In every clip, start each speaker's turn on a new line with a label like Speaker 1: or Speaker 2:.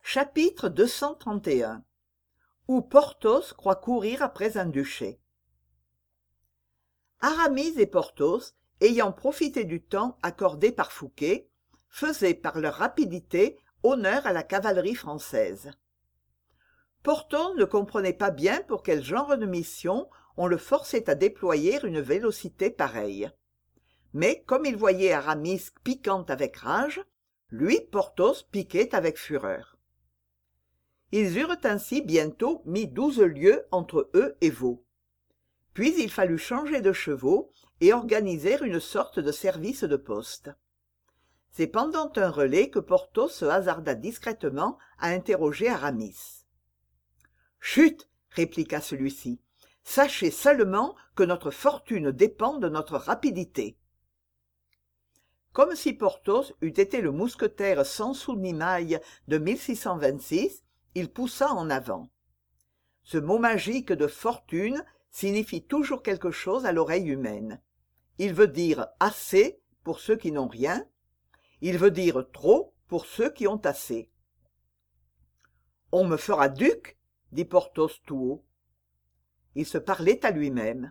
Speaker 1: Chapitre 231 où Porthos croit courir après un duché. Aramis et Porthos, ayant profité du temps accordé par Fouquet, faisaient par leur rapidité honneur à la cavalerie française. Porthos ne comprenait pas bien pour quel genre de mission on le forçait à déployer une vélocité pareille. Mais comme il voyait Aramis piquant avec rage, lui, Porthos, piquait avec fureur. Ils eurent ainsi bientôt mis 12 lieues entre eux et Vaux. Puis il fallut changer de chevaux et organiser une sorte de service de poste. C'est pendant un relais que Porthos se hasarda discrètement à interroger Aramis. « Chut !» répliqua celui-ci. « Sachez seulement que notre fortune dépend de notre rapidité. » Comme si Porthos eût été le mousquetaire sans sou ni maille de 1626, il poussa en avant. Ce mot magique de fortune signifie toujours quelque chose à l'oreille humaine. Il veut dire assez pour ceux qui n'ont rien, il veut dire trop pour ceux qui ont assez. « On me fera duc ?» dit Porthos tout haut. Il se parlait à lui-même.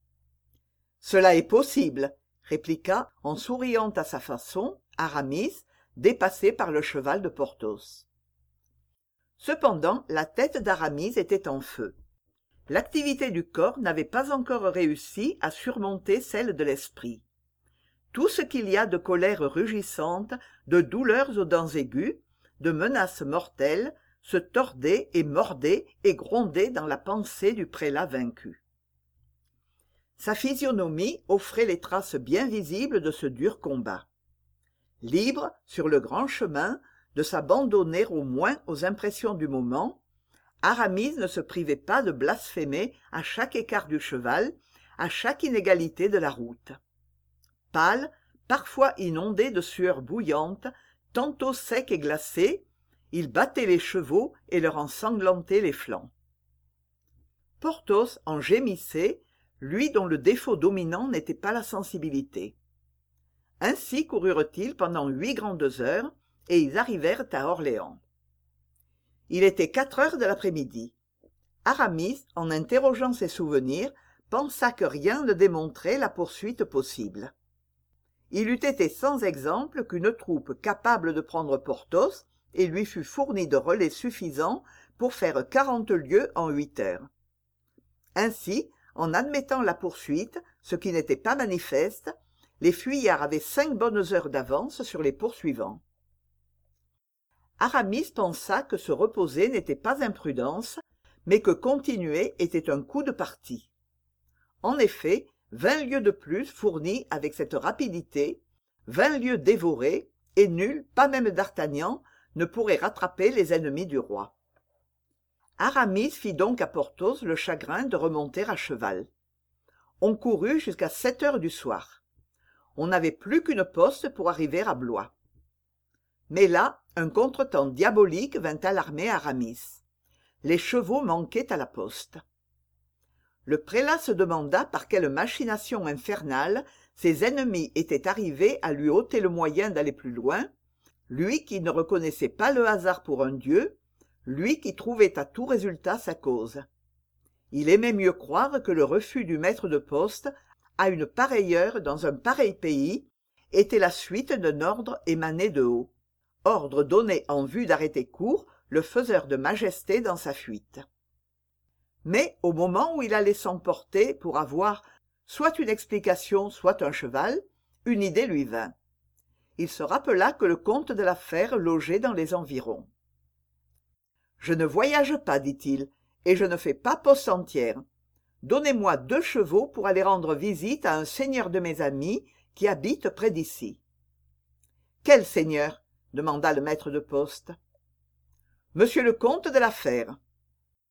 Speaker 1: « Cela est possible » répliqua, en souriant à sa façon, Aramis, dépassé par le cheval de Porthos. Cependant, la tête d'Aramis était en feu. L'activité du corps n'avait pas encore réussi à surmonter celle de l'esprit. Tout ce qu'il y a de colère rugissante, de douleurs aux dents aiguës, de menaces mortelles, se tordait et mordait et grondait dans la pensée du prélat vaincu. Sa physionomie offrait les traces bien visibles de ce dur combat. Libre, sur le grand chemin, de s'abandonner au moins aux impressions du moment, Aramis ne se privait pas de blasphémer à chaque écart du cheval, à chaque inégalité de la route. Pâle, parfois inondé de sueur bouillante, tantôt sec et glacé, il battait les chevaux et leur ensanglantait les flancs. Porthos en gémissait, lui dont le défaut dominant n'était pas la sensibilité. Ainsi coururent-ils pendant 8 grandes heures, et ils arrivèrent à Orléans. Il était 4 heures de l'après-midi. Aramis, en interrogeant ses souvenirs, pensa que rien ne démontrait la poursuite possible. Il eût été sans exemple qu'une troupe capable de prendre Porthos et lui fût fournie de relais suffisants pour faire 40 lieues en 8 heures. Ainsi, en admettant la poursuite, ce qui n'était pas manifeste, les fuyards avaient 5 bonnes heures d'avance sur les poursuivants. Aramis pensa que se reposer n'était pas imprudence, mais que continuer était un coup de partie. En effet, 20 lieues de plus fournies avec cette rapidité, 20 lieues dévorées, et nul, pas même d'Artagnan, ne pourrait rattraper les ennemis du roi. Aramis fit donc à Porthos le chagrin de remonter à cheval. On courut jusqu'à 7 heures du soir. On n'avait plus qu'une poste pour arriver à Blois. Mais là, un contretemps diabolique vint alarmer Aramis. Les chevaux manquaient à la poste. Le prélat se demanda par quelle machination infernale ses ennemis étaient arrivés à lui ôter le moyen d'aller plus loin, lui qui ne reconnaissait pas le hasard pour un dieu, lui qui trouvait à tout résultat sa cause. Il aimait mieux croire que le refus du maître de poste, à une pareille heure dans un pareil pays, était la suite d'un ordre émané de haut. Ordre donné en vue d'arrêter court le faiseur de majesté dans sa fuite. Mais au moment où il allait s'emporter pour avoir soit une explication, soit un cheval, une idée lui vint. Il se rappela que le comte de la Fère logeait dans les environs. « Je ne voyage pas, dit-il, et je ne fais pas poste entière. Donnez-moi 2 chevaux pour aller rendre visite à un seigneur de mes amis qui habite près d'ici. »« Quel seigneur ?» demanda le maître de poste. « Monsieur le comte de la Fère. »« Oh !»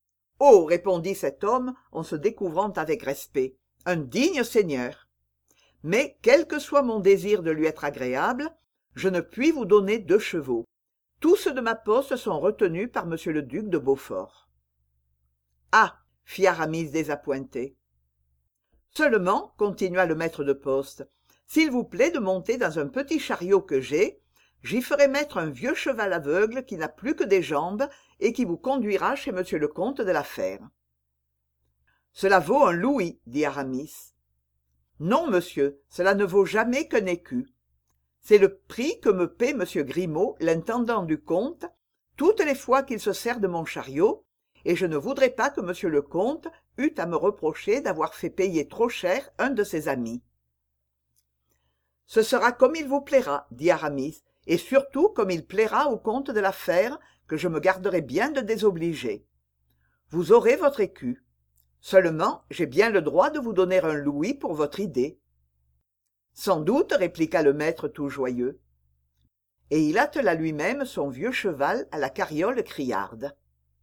Speaker 1: répondit cet homme en se découvrant avec respect, « un digne seigneur. Mais quel que soit mon désir de lui être agréable, je ne puis vous donner 2 chevaux. Tous ceux de ma poste sont retenus par monsieur le duc de Beaufort. »« Ah !» fit Aramis désappointé. « Seulement, continua le maître de poste, s'il vous plaît de monter dans un petit chariot que j'ai, j'y ferai mettre un vieux cheval aveugle qui n'a plus que des jambes et qui vous conduira chez monsieur le comte de la Fère. Cela vaut un louis, dit Aramis. Non, monsieur, cela ne vaut jamais qu'un écu. C'est le prix que me paie monsieur Grimaud, l'intendant du comte, toutes les fois qu'il se sert de mon chariot, et je ne voudrais pas que monsieur le comte eût à me reprocher d'avoir fait payer trop cher un de ses amis. Ce sera comme il vous plaira, dit Aramis, et surtout comme il plaira au comte de la Fère, que je me garderai bien de désobliger. Vous aurez votre écu. Seulement, j'ai bien le droit de vous donner un louis pour votre idée. Sans doute, répliqua le maître tout joyeux. Et il attela lui-même son vieux cheval à la carriole criarde.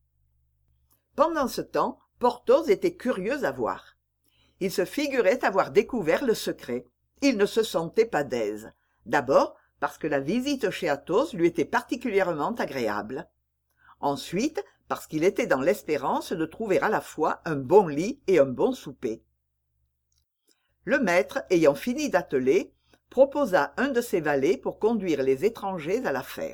Speaker 1: Pendant ce temps, Porthos était curieux à voir. Il se figurait avoir découvert le secret. Il ne se sentait pas d'aise. D'abord, parce que la visite chez Athos lui était particulièrement agréable. Ensuite, parce qu'il était dans l'espérance de trouver à la fois un bon lit et un bon souper. Le maître, ayant fini d'atteler, proposa un de ses valets pour conduire les étrangers à la Fère.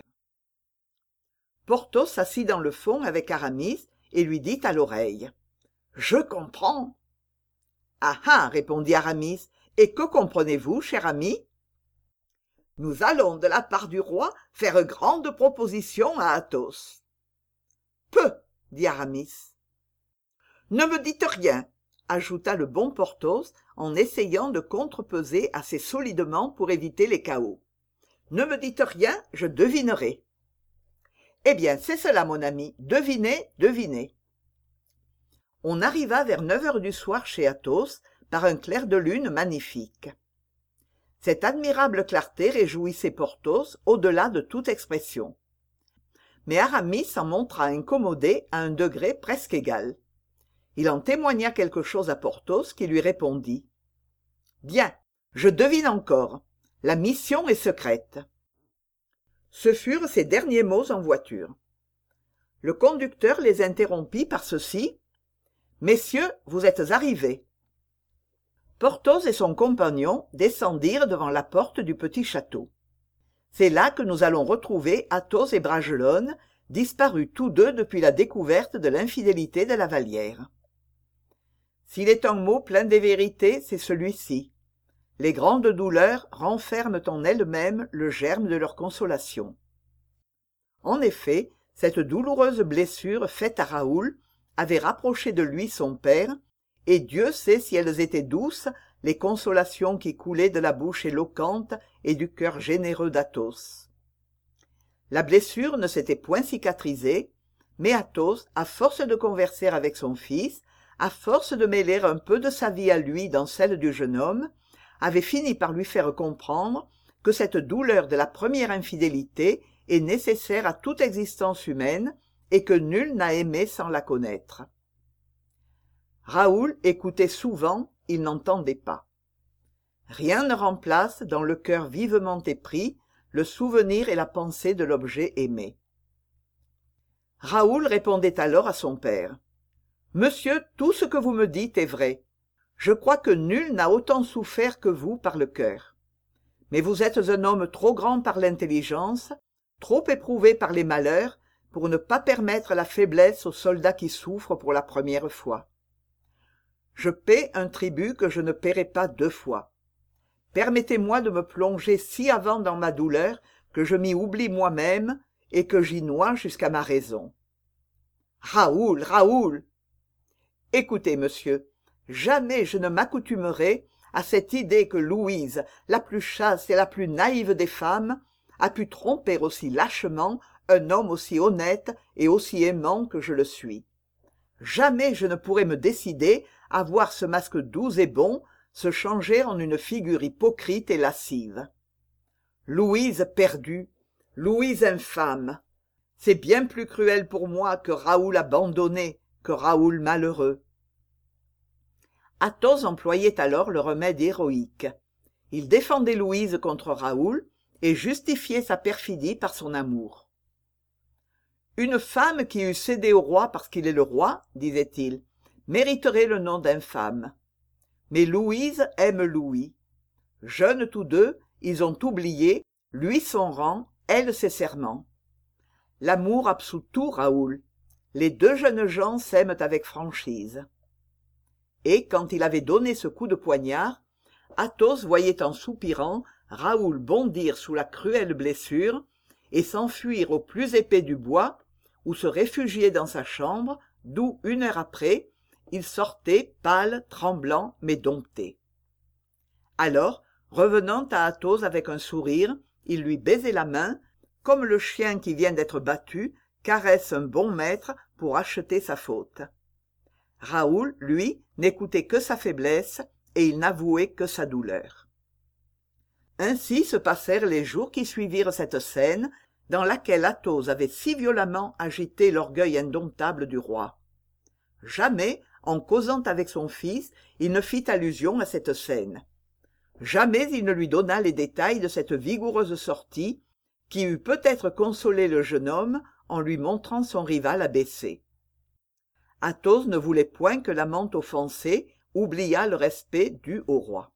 Speaker 1: Porthos s'assit dans le fond avec Aramis et lui dit à l'oreille : « Je comprends. »« Ah ah !» répondit Aramis. « Et que comprenez-vous, cher ami ?»« Nous allons, de la part du roi, faire grande proposition à Athos. »« Peu !» dit Aramis. « Ne me dites rien !» ajouta le bon Porthos en essayant de contrepeser assez solidement pour éviter les cahots. « Ne me dites rien, je devinerai. »« Eh bien, c'est cela, mon ami, devinez, devinez. » On arriva vers 9 heures du soir chez Athos, par un clair de lune magnifique. Cette admirable clarté réjouissait Porthos au-delà de toute expression. Mais Aramis s'en montra incommodé à un degré presque égal. Il en témoigna quelque chose à Porthos qui lui répondit : « Bien, je devine encore. La mission est secrète. » Ce furent ses derniers mots en voiture. Le conducteur les interrompit par ceci : « Messieurs, vous êtes arrivés. » Porthos et son compagnon descendirent devant la porte du petit château. C'est là que nous allons retrouver Athos et Bragelonne, disparus tous deux depuis la découverte de l'infidélité de la Vallière. S'il est un mot plein de vérité, c'est celui-ci. Les grandes douleurs renferment en elles-mêmes le germe de leur consolation. En effet, cette douloureuse blessure faite à Raoul avait rapproché de lui son père, et Dieu sait si elles étaient douces, les consolations qui coulaient de la bouche éloquente et du cœur généreux d'Athos. La blessure ne s'était point cicatrisée, mais Athos, à force de converser avec son fils, à force de mêler un peu de sa vie à lui dans celle du jeune homme, avait fini par lui faire comprendre que cette douleur de la première infidélité est nécessaire à toute existence humaine et que nul n'a aimé sans la connaître. Raoul écoutait souvent, il n'entendait pas. Rien ne remplace, dans le cœur vivement épris, le souvenir et la pensée de l'objet aimé. Raoul répondait alors à son père : « Monsieur, tout ce que vous me dites est vrai. Je crois que nul n'a autant souffert que vous par le cœur. Mais vous êtes un homme trop grand par l'intelligence, trop éprouvé par les malheurs, pour ne pas permettre la faiblesse aux soldats qui souffrent pour la première fois. Je paie un tribut que je ne paierai pas 2 fois. Permettez-moi de me plonger si avant dans ma douleur que je m'y oublie moi-même et que j'y noie jusqu'à ma raison. Raoul, Raoul ! Écoutez, monsieur, jamais je ne m'accoutumerai à cette idée que Louise, la plus chaste et la plus naïve des femmes, a pu tromper aussi lâchement un homme aussi honnête et aussi aimant que je le suis. Jamais je ne pourrai me décider à voir ce masque doux et bon se changer en une figure hypocrite et lascive. Louise perdue, Louise infâme, c'est bien plus cruel pour moi que Raoul abandonné, que Raoul malheureux. Athos employait alors le remède héroïque. Il défendait Louise contre Raoul et justifiait sa perfidie par son amour. Une femme qui eût cédé au roi parce qu'il est le roi, disait-il, mériterait le nom d'infâme. Mais Louise aime Louis. Jeunes tous deux, ils ont oublié, lui son rang, elle ses serments. L'amour absout tout, Raoul. Les deux jeunes gens s'aiment avec franchise. Et quand il avait donné ce coup de poignard, Athos voyait en soupirant Raoul bondir sous la cruelle blessure et s'enfuir au plus épais du bois ou se réfugier dans sa chambre d'où, 1 heure après, il sortait pâle, tremblant, mais dompté. Alors, revenant à Athos avec un sourire, il lui baisait la main, comme le chien qui vient d'être battu caresse un bon maître pour acheter sa faute. Raoul, lui, n'écoutait que sa faiblesse et il n'avouait que sa douleur. Ainsi se passèrent les jours qui suivirent cette scène dans laquelle Athos avait si violemment agité l'orgueil indomptable du roi. Jamais, en causant avec son fils, il ne fit allusion à cette scène. Jamais il ne lui donna les détails de cette vigoureuse sortie qui eût peut-être consolé le jeune homme en lui montrant son rival abaissé. Athos ne voulait point que l'amant offensé oubliât le respect dû au roi.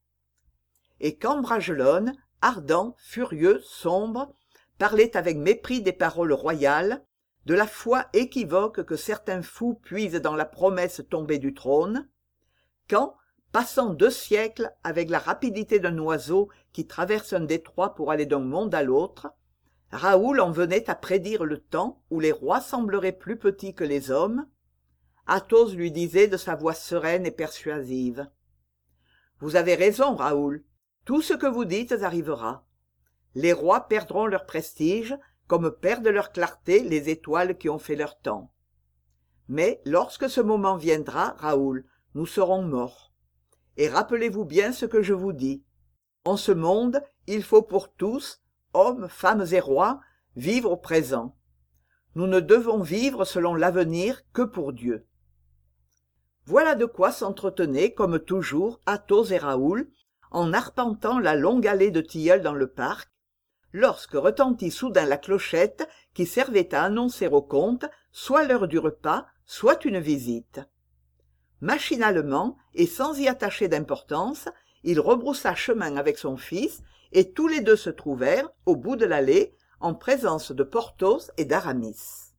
Speaker 1: Et quand Bragelonne, ardent, furieux, sombre, parlait avec mépris des paroles royales, de la foi équivoque que certains fous puisent dans la promesse tombée du trône, quand, passant 2 siècles avec la rapidité d'un oiseau qui traverse un détroit pour aller d'un monde à l'autre, Raoul en venait à prédire le temps où les rois sembleraient plus petits que les hommes, Athos lui disait de sa voix sereine et persuasive: « Vous avez raison, Raoul, tout ce que vous dites arrivera. Les rois perdront leur prestige, comme perdent leur clarté les étoiles qui ont fait leur temps. Mais lorsque ce moment viendra, Raoul, nous serons morts. Et rappelez-vous bien ce que je vous dis. En ce monde, il faut pour tous, hommes, femmes et rois, vivre au présent. Nous ne devons vivre selon l'avenir que pour Dieu. » Voilà de quoi s'entretenaient, comme toujours, Athos et Raoul, en arpentant la longue allée de tilleuls dans le parc, lorsque retentit soudain la clochette qui servait à annoncer au comte soit l'heure du repas, soit une visite. Machinalement, et sans y attacher d'importance, il rebroussa chemin avec son fils, et tous les deux se trouvèrent, au bout de l'allée, en présence de Porthos et d'Aramis.